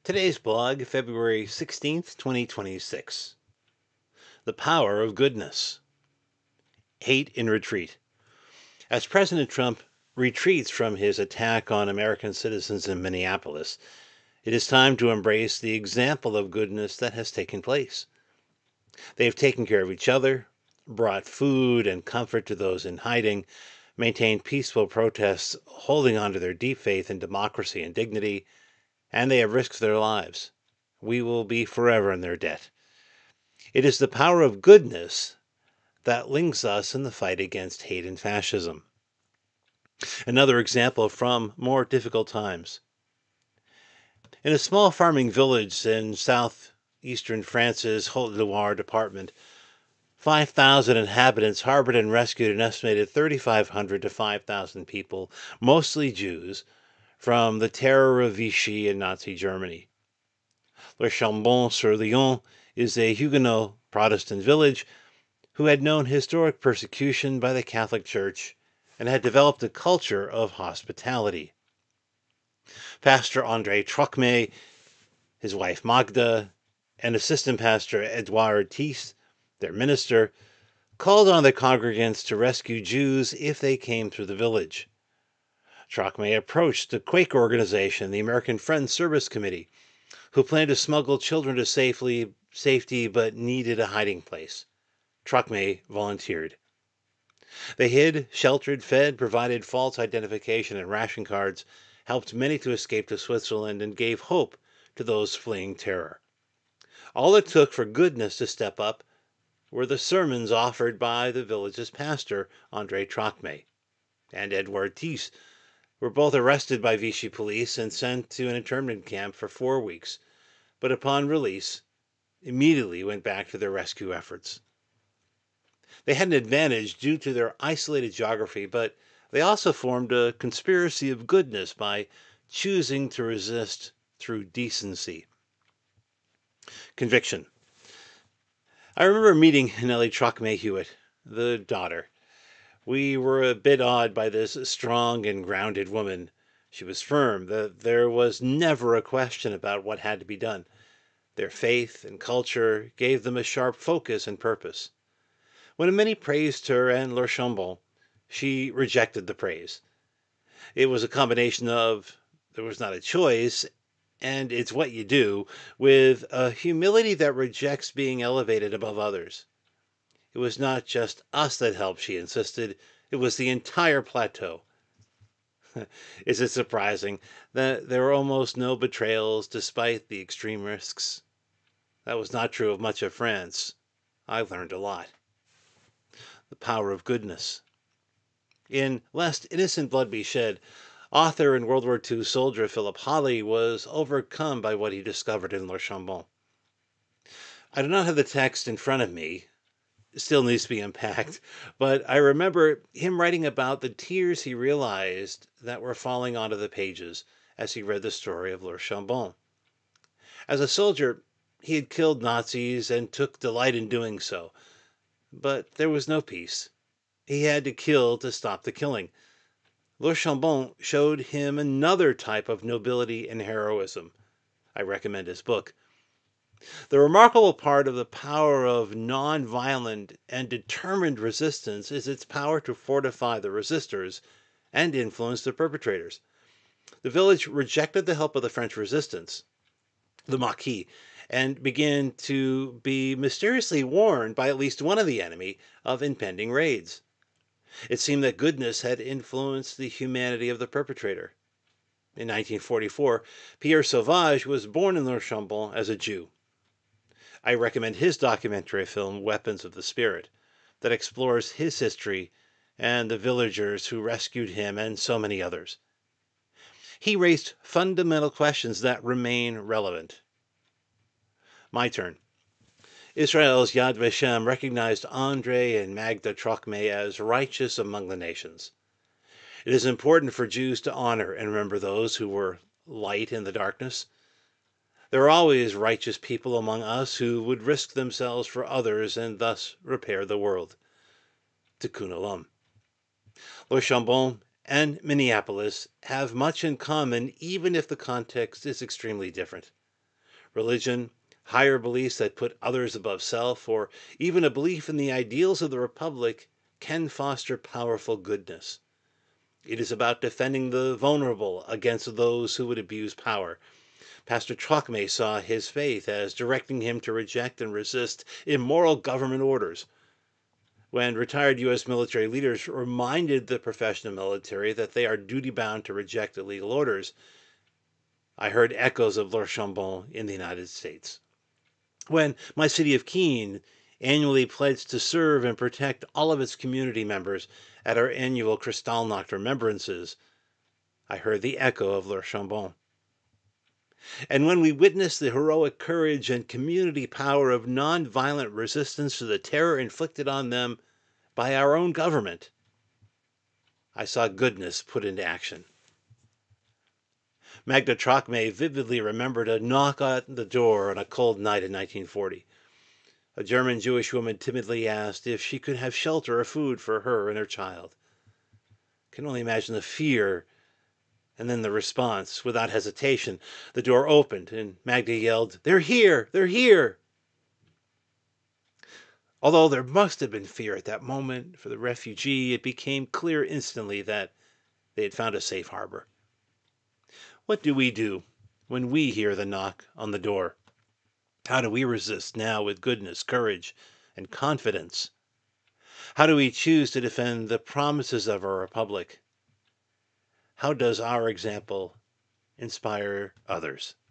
Today's blog, February 16th, 2026. The Power of Goodness. Hate in Retreat. As President Trump retreats from his attack on American citizens in Minneapolis, it is time to embrace the example of goodness that has taken place. They have taken care of each other, brought food and comfort to those in hiding, maintained peaceful protests, holding on to their deep faith in democracy and dignity, and they have risked their lives. We will be forever in their debt. It is the power of goodness that links us in the fight against hate and fascism. Another example from more difficult times. In a small farming village in southeastern France's Haute-Loire department, 5,000 inhabitants harbored and rescued an estimated 3,500 to 5,000 people, mostly Jews, from the terror of Vichy and Nazi Germany. Le Chambon-sur-Lyon is a Huguenot Protestant village who had known historic persecution by the Catholic Church and had developed a culture of hospitality. Pastor André Trocmé, his wife Magda, and assistant pastor Edouard Thies, their minister, called on the congregants to rescue Jews if they came through the village. Trocmé approached the Quaker organization, the American Friends Service Committee, who planned to smuggle children to safety but needed a hiding place. Trocmé volunteered. They hid, sheltered, fed, provided false identification and ration cards, helped many to escape to Switzerland, and gave hope to those fleeing terror. All it took for goodness to step up were the sermons offered by the village's pastor, André Trocmé, and Edouard Thies were both arrested by Vichy police and sent to an internment camp for 4 weeks, but upon release, immediately went back to their rescue efforts. They had an advantage due to their isolated geography, but they also formed a conspiracy of goodness by choosing to resist through decency. Conviction. I remember meeting Nellie Trocmé Hewitt, the daughter. We were a bit awed by this strong and grounded woman. She was firm. There was never a question about what had to be done. Their faith and culture gave them a sharp focus and purpose. When many praised her and Le Chambon, she rejected the praise. It was a combination of there was not a choice, and it's what you do, with a humility that rejects being elevated above others. It was not just us that helped, she insisted. It was the entire plateau. Is it surprising that there were almost no betrayals despite the extreme risks? That was not true of much of France. I learned a lot. The power of goodness. In Lest Innocent Blood Be Shed, author and World War II soldier Philip Holley was overcome by what he discovered in Le Chambon. I do not have the text in front of me. It still needs to be unpacked, but I remember him writing about the tears he realized that were falling onto the pages as he read the story of Le Chambon. As a soldier, he had killed Nazis and took delight in doing so. But there was no peace. He had to kill to stop the killing. Le Chambon showed him another type of nobility and heroism. I recommend his book. The remarkable part of the power of non-violent and determined resistance is its power to fortify the resistors and influence the perpetrators. The village rejected the help of the French resistance, the Maquis, and began to be mysteriously warned by at least one of the enemy of impending raids. It seemed that goodness had influenced the humanity of the perpetrator. In 1944, Pierre Sauvage was born in Le Chambon as a Jew. I recommend his documentary film, Weapons of the Spirit, that explores his history and the villagers who rescued him and so many others. He raised fundamental questions that remain relevant. My turn. Israel's Yad Vashem recognized André and Magda Trocmé as righteous among the nations. It is important for Jews to honor and remember those who were light in the darkness. There are always righteous people among us who would risk themselves for others and thus repair the world. Tikkun Olam. Le Chambon and Minneapolis have much in common, even if the context is extremely different. religion, higher beliefs that put others above self, or even a belief in the ideals of the Republic can foster powerful goodness. It is about defending the vulnerable against those who would abuse power. Pastor Trocmé saw his faith as directing him to reject and resist immoral government orders. When retired U.S. military leaders reminded the professional military that they are duty-bound to reject illegal orders, I heard echoes of L'Archambault in the United States. When my city of Keene annually pledged to serve and protect all of its community members at our annual Kristallnacht remembrances, I heard the echo of L'Archambault. And when we witnessed the heroic courage and community power of nonviolent resistance to the terror inflicted on them by our own government, I saw goodness put into action. Magda Trocmé vividly remembered a knock at the door on a cold night in 1940. A German Jewish woman timidly asked if she could have shelter or food for her and her child. I can only imagine the fear and then the response. Without hesitation, the door opened and Magda yelled, "They're here! They're here!" Although there must have been fear at that moment for the refugee, it became clear instantly that they had found a safe harbor. What do we do when we hear the knock on the door? How do we resist now with goodness, courage, and confidence? How do we choose to defend the promises of our republic? How does our example inspire others?